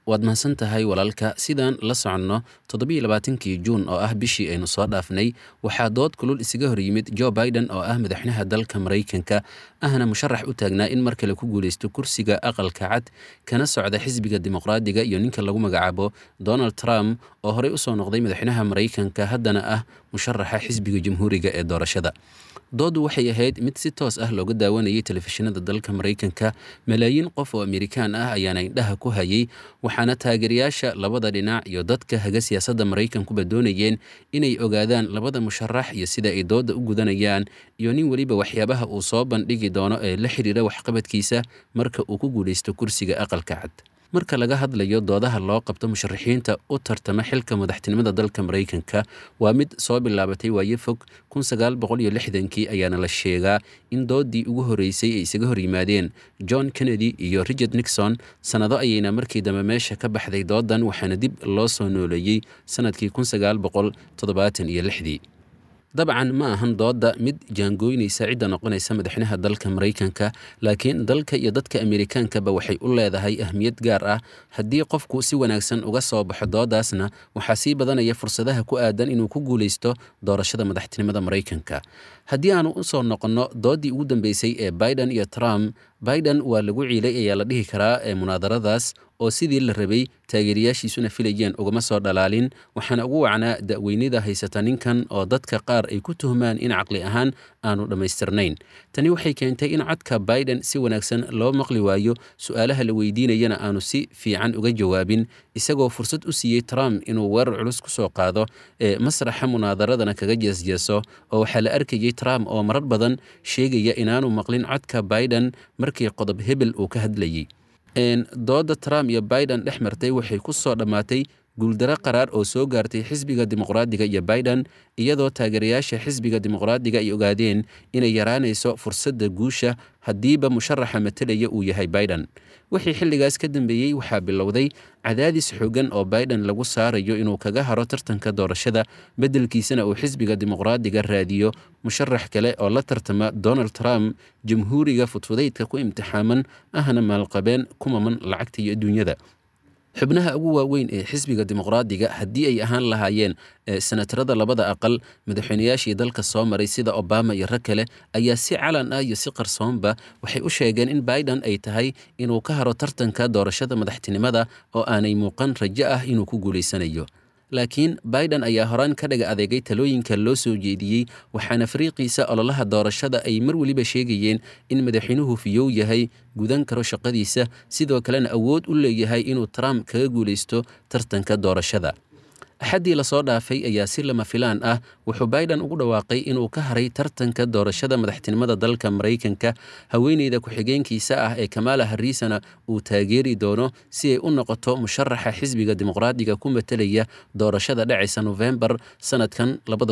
waad mahadsan tahay walaalka. sidaan la soconno 27kii juun oo ah bishii aynu soo dhaafnay waxaa dood kulul isaga hor yimid Joe Biden oo ah madaxweynaha dalka Mareykanka ahna musharax u taagnaa in mar kale ku guuleysto kursiga aqalka cad kana socda xisbiga dimuqraadiga iyo ninka lagu magacaabo Donald Trump oo horey u soo noqday madaxweynaha Mareykanka haddana ah musharaxa xisbiga jamhuuriga ee doorashada. doodu waxay ahayd mid si toos ah looga daawanayay telefishinada dalka Mareykanka. malaayiin qof oo Amerikaan ah ayaana indhaha ku hayay, waxaana taageerayaasha labada dhinac iyo dadka haga siyaasadda Mareykankuba doonayeen inay ogaadaan labada musharax iyo sida ay dooda u gudanayaan iyo nin weliba waxyaabaha uu soo bandhigi doono ee la xiriira waxqabadkiisa marka uu ku guuleysto kursiga aqalka cad. marka laga hadlayo doodaha loo qabto musharaxiinta u tartama xilka madaxtinimada dalka Mareykanka waa mid soo bilaabatay waayo fog 1960kii ayaana la sheegaa in doodii ugu horeysay ay isaga hor yimaadeen John Kennedy iyo Richard Nixon. sanado ayayna markii dambe meesha ka baxday doodan, waxaana dib loo soo nooleeyey sanadkii 1976. dabcan ma ahan dooda mid jaangoynaysa cidda noqonaysa madaxweynaha dalka Mareykanka, laakiin dalka iyo dadka Amerikaankaba waxay u leedahay ahmiyad gaar ah. haddii qofku si wanaagsan uga soo baxo doodaasna waxaa sii badanaya fursadaha ku aadan inuu ku guuleysto doorashada madaxtinimada Mareykanka. haddii aanu u soo noqonno doodii ugu dambeysay ee Biden iyo Trump, Biden waa lagu ciilay ayaa la dhihi karaa ee munaadaradaas oo sidii la rabay taageerayaashiisuna filayeen ugama soo dhalaalin, waxaana ugu wacnaa da'weynida haysata ninkan oo dadka qaar ay ku tuhmaan in caqli ahaan aanu dhammaystirnayn. tani waxay keentay in codka Biden si wanaagsan loo maqli waayo, su'aalaha la weydiinayana aanu si fiican uga jawaabin, isagoo fursad u siiyey Trump inuu weerar culus ku soo qaado ee masraxa munaadaradana kaga jeesjeeso. oo waxaa la arkayay Trump oo marar badan sheegaya inaanu maqlin codka Biden markii qodob hebel uu ka hadlayay. dooda Trump iyo Biden dhex martay waxay ku soo dhammaatay guuldaro qaraar oo soo gaartay xisbiga dimuqraadiga iyo Biden, iyadoo taageerayaasha xisbiga dimuqraadiga ay ogaadeen inay yaraanayso fursadda guusha haddiiba musharaxa matalaya uu yahay Biden. wixii xilligaas ka dambeeyey waxaa bilowday cadaadis xooggan oo Biden lagu saarayo inuu kaga haro tartanka doorashada, beddelkiisana uu xisbiga dimuqraadiga raadiyo musharax kale oo la tartama Donald Trump, jamhuuriga fudfudaydka ku imtixaaman ahna maalqabeen kumaman lacagta iyo adduunyada. xubnaha ugu waaweyn ee xisbiga dimuqraadiga haddii ay ahaan lahaayeen senatarada labada aqal, madaxweynayaashii dalka soo maray sida Obama iyo rag kale, ayaa si calan ah iyo si qarsoonba waxay u sheegeen in Biden ay tahay inuu ka haro tartanka doorashada madaxtinimada oo aanay muuqan rajo ah inuu ku guuleysanayo. laakiin Biden ayaa horaan ka dhaga adeegay talooyinka loo soo jeediyey, waxaana fariiqiisa ololaha doorashada ay mar waliba sheegayeen in madaxweynuhu fiyow yahay, gudan karo shaqadiisa, sidoo kalena awood u leeyahay inuu Trump kaga guuleysto tartanka doorashada. axaddii la soo dhaafay ayaa si lama filaan ah wuxuu Biden ugu dhawaaqay inuu ka haray tartanka doorashada madaxtinimada dalka Mareykanka. haweeneyda ku-xigeenkiisa ah ee Kamala Harrisna uu taageeri doono si ay u noqoto musharaxa xisbiga dimuqraadiga ku matalaya doorashada dhacaysa November sanadkan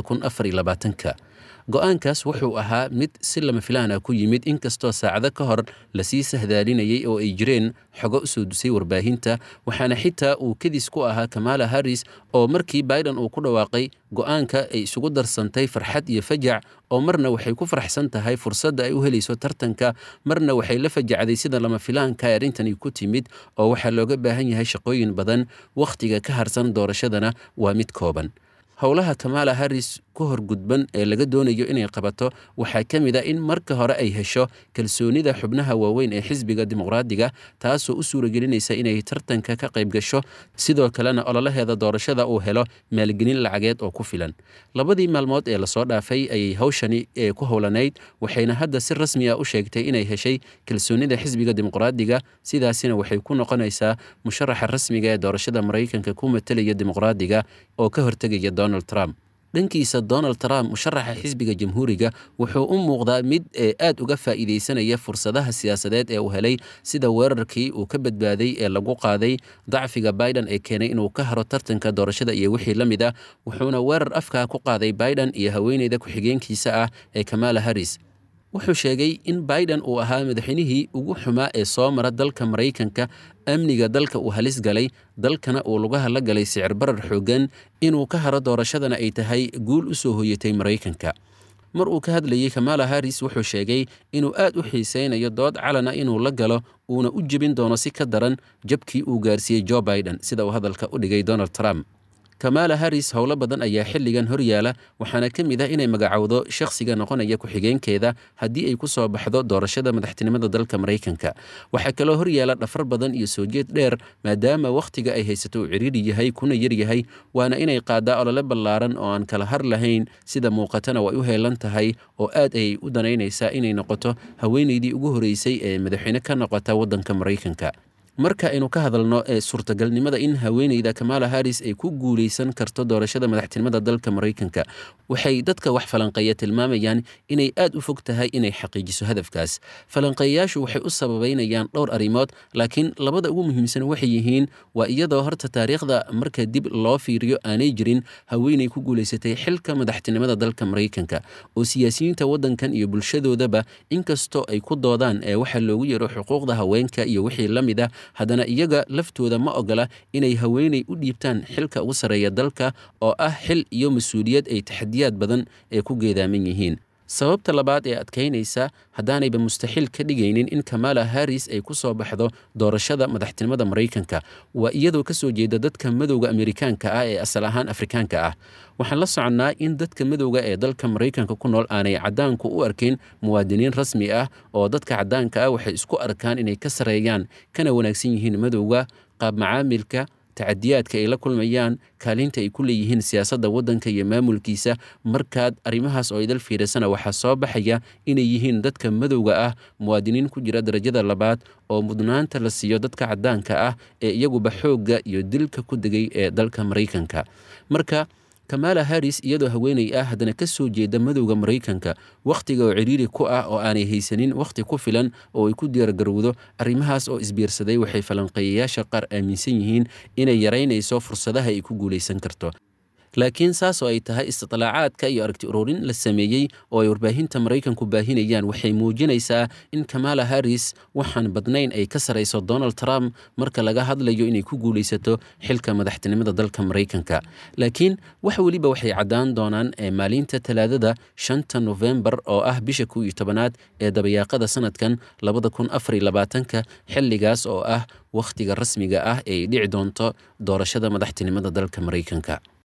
2024. go'aankaas wuxuu ahaa mid si lama filaan ah ku yimid, inkastoo saacado ka hor lasii sahdaalinayay oo ay jireen xogo u soo dusay warbaahinta, waxaana xitaa uu kedis ku ahaa Kamala Harris oo markii Biden uu ku dhawaaqay go'aanka ay isugu darsantay farxad iyo fajac, oo marna waxay ku faraxsan tahay fursadda ay u helayso tartanka, marna waxay la fajacday sida lama filaanka ay arrintani ku timid oo waxaa looga baahan yahay shaqooyin badan, wakhtiga ka harsan doorashadana waa mid kooban. howlaha Kamala Harris ku horgudban ee laga doonayo inay qabato waxaa ka mid ah in marka hore ay hesho kalsoonida xubnaha waaweyn ee xisbiga dimuqraadiga, taasoo u suuragelinaysa inay tartanka ka qayb gasho, sidoo kalena ololaheeda doorashada uu helo maalgelin lacageed oo ku filan. labadii maalmood ee lasoo dhaafay ayay hawshani ku howlanayd, waxayna hadda si rasmi ah u sheegtay inay heshay kalsoonida xisbiga dimuqraadiga, sidaasina waxay ku noqonaysaa musharaxa rasmiga ee doorashada Mareykanka ku matalaya dimuqraadiga oo ka hortegaya Donald Trump. dhankiisa Donald Trump, musharaxa xisbiga jamhuuriga, wuxuu u muuqdaa mid aad uga faa'iideysanaya fursadaha siyaasadeed ee uu helay, sida weerarkii uu ka badbaaday ee lagu qaaday dacfiga Biden ee keenay inuu ka haro tartanka doorashada iyo wixii la mid ah. wuxuuna weerar afkaa ku qaaday Biden iyo haweeneyda ku-xigeenkiisa ah ee Kamala Harris. wuxuu sheegay in Biden uu ahaa madaxweynihii ugu xumaa ee soo mara dalka Mareykanka, amniga dalka uu halis galay, dalkana uu lugaha la galay sicir barar xooggan, inuu ka haro doorashadana ay tahay guul u soo hoyatay Mareykanka. mar uu ka hadlayay Kamala Harris wuxuu sheegay inuu aad u xiiseynayo dood calana inuu la galo uuna u jebin doono si ka daran jabkii uu gaarsiiyey Joe Biden sida uu hadalka u dhigay Donald Trump. Kamala Harris howlo badan ayaa xilligan horyaala waxaana ka mid ah inay magacowdo shakhsiga noqonaya ku-xigeenkeeda haddii ay ku soo baxdo doorashada madaxtinimada dalka Mareykanka. Waxaa kaloo horyaala dhafar badan iyo soo jeed dheer maadaama wakhtiga ay haysato uu ciriiri yahay kuna yar yahay, waana inay qaadaa olole ballaaran oo aan kala har lahayn sida muuqatana way u heelan tahay oo aad ay u danaynaysaa inay noqoto haweeneydii ugu horeysay ee madaxweyne ka noqota waddanka Mareykanka. marka aynu ka hadalno suurtagalnimada in haweeneyda Kamala Harris ay ku guuleysan karto doorashada madaxtinimada dalka Mareykanka, waxay dadka wax falanqeeya tilmaamayaan inay aad u fog tahay inay xaqiijiso hadafkaas. Falanqeeyaashu waxay u sababeynayaan dhowr arrimood, laakiin labada ugu muhiimsan waxay yihiin waa iyadoo horta taariikhda marka dib loo fiiriyo aanay jirin haweeney ku guuleysatay xilka madaxtinimada dalka Mareykanka oo siyaasiyiinta waddankan iyo bulshadoodaba inkastoo ay ku doodaan waxa loogu yeero xuquuqda haweenka iyo wixii la mid ah, haddana iyaga laftooda ma ogola inay haweeney u dhiibtaan xilka ugu sarreeya dalka oo ah xil iyo mas-uuliyad ay taxadiyaad badan ee ku geedaaman yihiin. sababta labaad ee adkeynaysa haddaanayba mustaxiil ka dhigaynin in Kamala Harris ay ku soo baxdo doorashada madaxtinimada Mareykanka waa iyadoo ka soo jeeda dadka madowga Amerikaanka ah ee asal ahaan Afrikaanka ah. waxaan la soconnaa in dadka madowga ee dalka Mareykanka ku nool aanay caddaanku u arkin muwaadiniin rasmi ah oo dadka caddaanka ah waxay isku arkaan inay ka sareeyaan kana wanaagsan yihiin madowga qaab macaamilka tacadiyaadka ay la kulmayaan kaalinta ay ku leeyihiin siyaasadda waddanka iyo maamulkiisa. markaad arrimahaas oo idil fiirisana waxaa soo baxaya inay yihiin dadka madowga ah muwaadiniin ku jira darajada labaad oo mudnaanta la siiyo dadka caddaanka ah ee iyaguba xoogga iyo dilka ku degay ee dalka Mareykanka. marka Kamala Harris iyadoo haweeney ah haddana ka soo jeeda madowga Mareykanka wakhtiga oo ciriiri ku ah oo aanay haysanin wakhti ku filan oo ay ku diyaargarowdo arrimahaas oo isbiirsaday waxay falanqeeyayaasha qaar aaminsan yihiin inay yaraynayso fursadaha ay ku guuleysan karto. laakiin saas oo ay tahay istitlaacadka iyo aragti ururin la sameeyey oo ay warbaahinta Mareykanku baahinayaan waxay muujinaysaa in Kamala Harris waxaan badnayn ay ka sareyso Donald Trump marka laga hadlayo inay ku guuleysato xilka madaxtinimada dalka Mareykanka. laakiin wax waliba waxay caddaan doonaan maalinta Talaadada 5 November oo ah bisha 11aad ee dabayaaqada sanadkan 2024 xilligaas oo ah wakhtiga rasmiga ah ee dhici doonto doorashada madaxtinimada dalka Mareykanka.